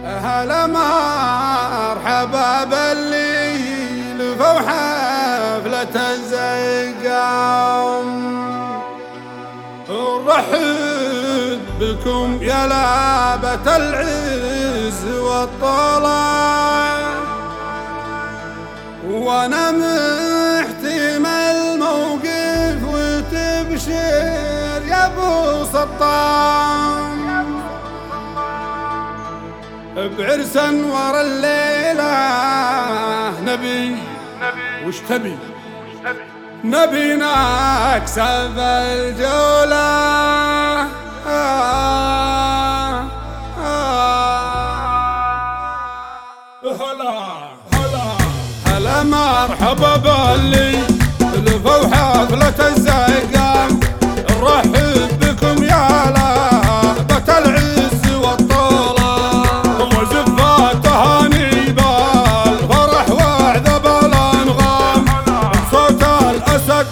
هلا مرحبا باللي لفوا حفلة الزيقام، نرحب بكم يا لابة العز والطلع، وانا محتمل موقف وتبشر يا ابو سطام، بعرس انور الليلة نبي وش تبي؟ نبي نكسب الجولة. هلا مرحبا باللي لفوا حفلة الزيقام، نرحب بكم يا لابة العز والطلع، وزفات تهاني بالفرح وعذب الانغام، بصوت الاسد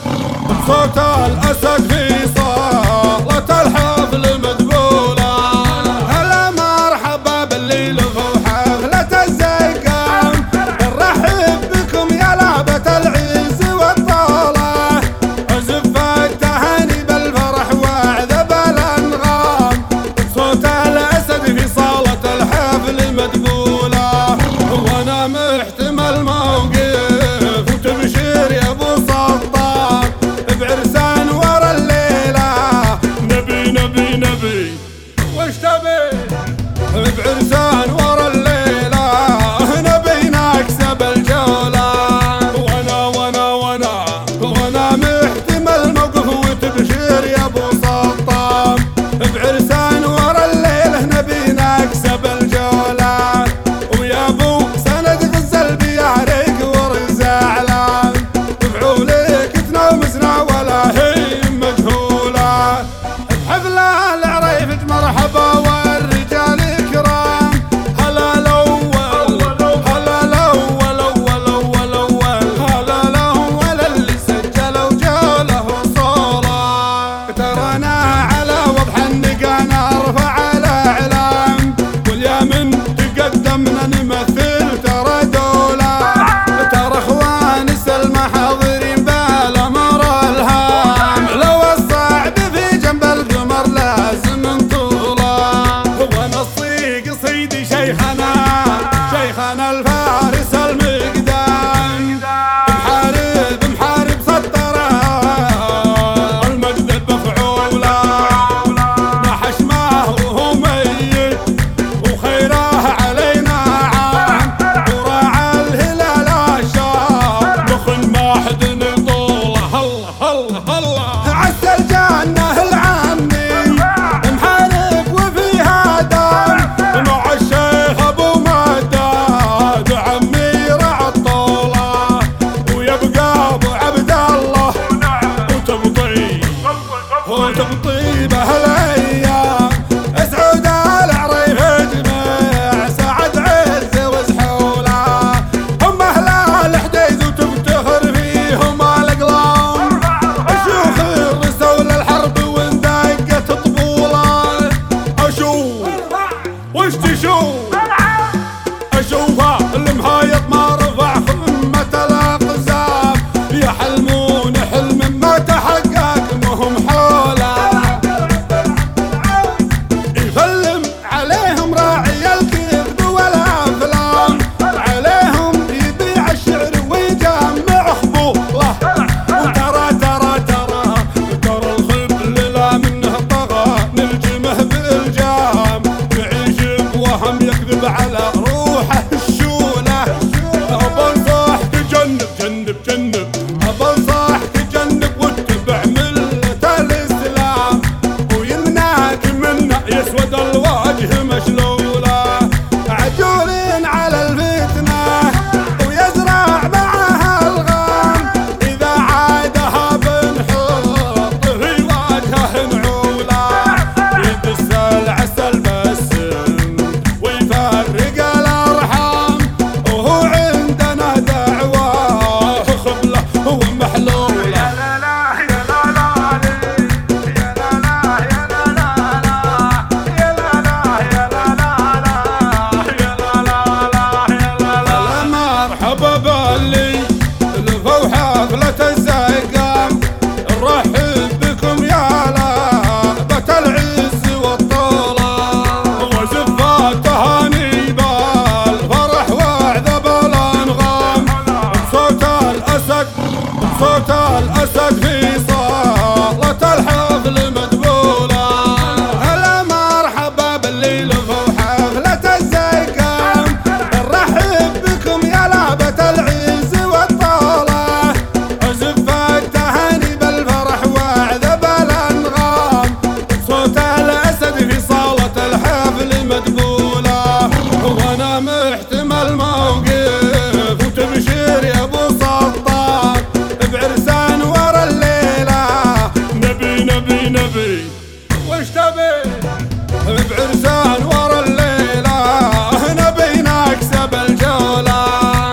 في صالة الحفل مدبولة. هلا مرحبا باللي لفوا حفلة الزيقام، نرحب بكم يا لابة العز والطلع، وزفات تهاني بالفرح وعذب الانغام، بصوت الاسد في صالة الحفل مدبولة، وانا محتمل موقف وتبشير يا ابو سطام، بعرس انور الليلة نبي وش تبي؟ بعرس انور الليلة نبي نكسب الجولة، وانا محتمل موقف وتبشير يا ابو سطام، بعرس انور الليلة نبي نكسب الجولة، ويا ابو سند غزل بيعرق ورزعلان، بفعولك تنومسنا ولا هي مجهولة، بحفلة العريف مرحبا والرجال كرام، هلا الاول اللي سجلوا جوله وصوله، ترانا على وضح النقا نرفع الاعلام، واليمن تقدمنا نمثل ترى دولة، ترى اخوانس المحاضرين بالامر الهام، لو الصعب في جنب القمر لازم نطوله، وانا الصيق صيدي شيخنا الفارس المقدام، محارب سطره المجد بفعوله، نحش ماه وهو ميت وخيره علينا عام، وراعى الهلال الشام دخل ما حد نطوله. الله عسى الجنة العمي محارب وفيها دام، مع الشيخ ابو مداد عمي رعى الطولة، ويبقى ابو عبد الله وتبطي بهالايام، اسعود العريف اجمع سعد عز وزحوله، هم اهل الحديث وتفتخر فيهم الاقلام، اشوف الرسول الحرب واندقت طبوله، اشوف وش تشوف؟ اشوفها المهايط ما رفع خمة الاقزام، يحلمون حلم ما تحقق مهم حوله، يفلم عليهم راعي الكذب والافلام، عليهم يبيع الشعر ويجمع خبوله، وترى الخبل لا منه طغى، نلجمه بالجام، يعيش بوهم يكذب على روحه الشوله، بنصح تجنب بنصح تجنب واتبع ملة الاسلام، ويمنعك منه يسود الوجه مشلوله، عجول على الفتنة ويزرع معها الغام، إذا عادها بنحط في وجهه نعوله، يدس العسل بسم ويفرق الأرحام، وهو عندنا دعواه خبله ومحلوله. يا لا لا بعرسان ورا الليلة نبي نكسب الجولة.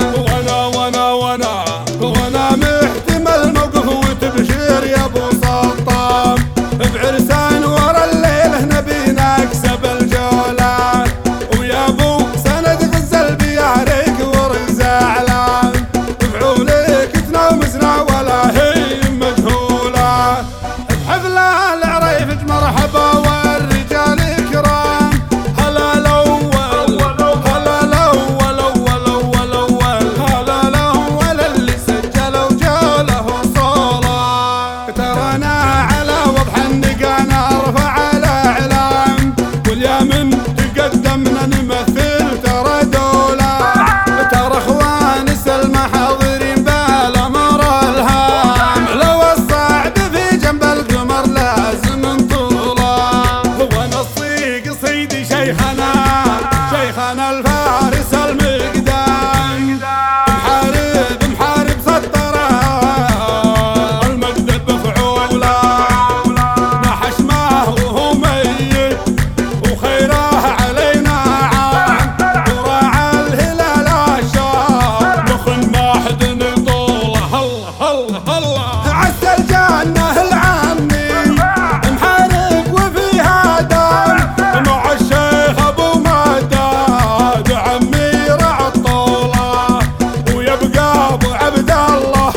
وانا محتمل موقف وتبشير يا ابو سلطان، بعرسان ورا الليلة نبي نكسب الجولة. ويا ابو سند غزل بيارك ورزعلان، بعولك تنامسنا ولا هي مجهولة. بحفل العريفج مرحبا والرجال كرام، هلا الاول هلا الاول اول اول اول هلا الاول اللي سجلوا جاله صولة. ترانا على وضح النقا نرفع الاعلام، واليا من تقدمنا نمثل ترى دولة. ترى اخوان المحاضرين بالامر الهام، لو الصعد في جنب القمر لازم نطوله. وانا الصيق صيدي شيخنا الفارس المقدام، محارب سطره المجد بفعوله. نحش ماه وهو ميت وخيره علينا عام، وراعى الهلال الشام مخن ما حد نطوله. الله عسى الجنة العمي محارب وفيها دام، مع الشيخ ابو مداد عمي رعى الطولة. ويبقى ابو عبد الله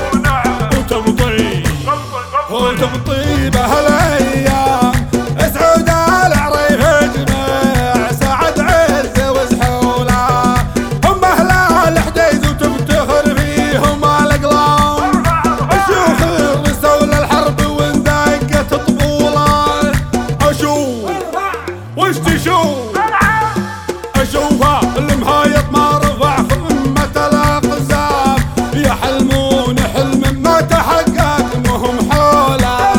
وتبطيب هالايام، اسعود العريف اجمع سعد عز وزحوله. هم اهل الحديث وتفتخر فيهم الاقلام، اشوف الرسول الحرب واندقت طبوله. اشوف وش تشوف؟ اشوفها المهايط ما رفع خمة الاقزام، يحلمون حلم ما تحقق وهم حوله.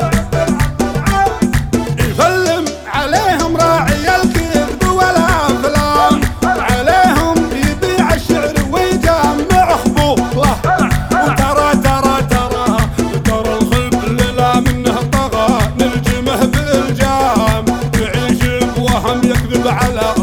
يفلم عليهم راعي الكذب والافلام، عليهم يبيع الشعر ويجمع خبوله. وترى الخبل لا منه طغى، نلجمه بالجام، يعيش بوهم يكذب على